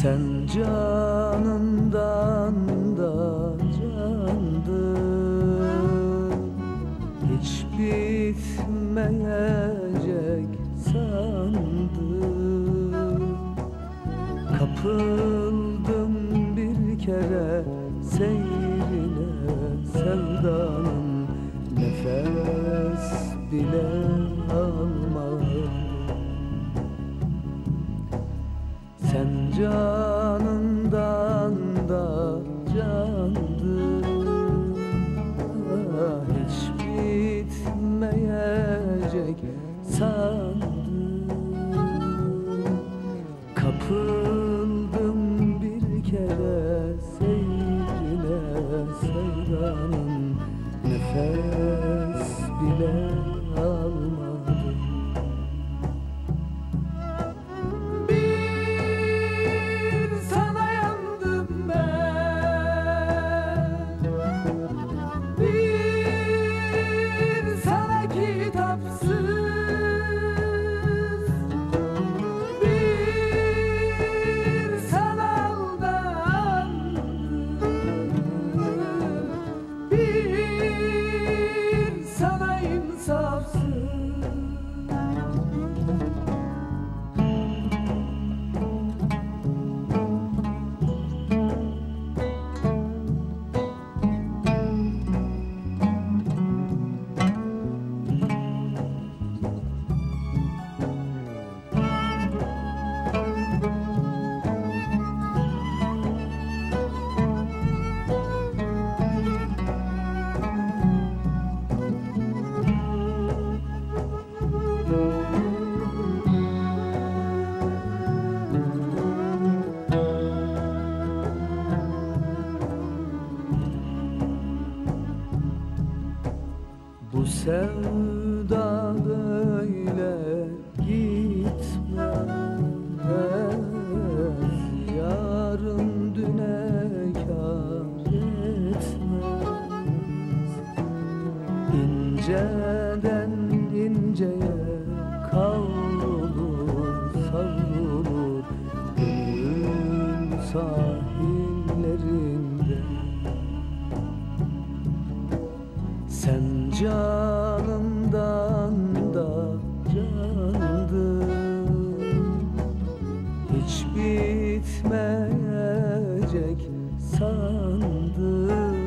Sen canından da candın, hiç bitmeyecek sandım. Kapıldım bir kere seyrine, sevdanın nefes bile almadım. Sen canından da candın, hiç bitmeyecek sandım. Kapıldım bir kere seyrine, sevdanın nefes bile almadım. Bu sevda böyle gitmez, yarın düne kâr etmez. İnceden inceye kavrulur, savrulur gönül sahillerinde. Sen canından da candın, hiç bitmeyecek sandım.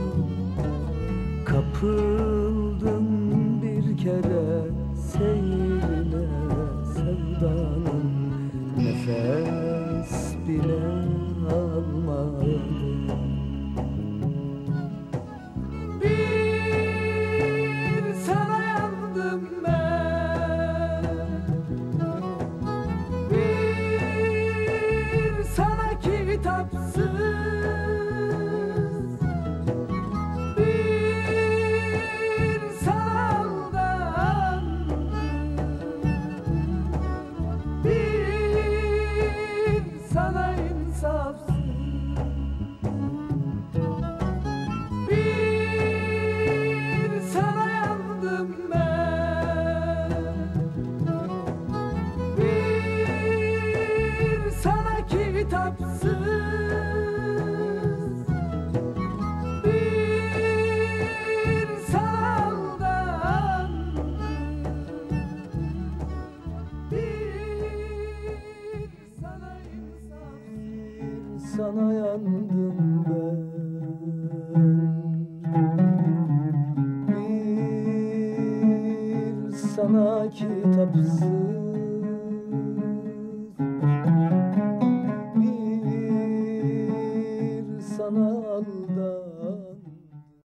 Kapıldım bir kere seyrine, sevdanın nefes bile almadım. Sana yandım ben, bir sana kitapsız, bir sana aldandım.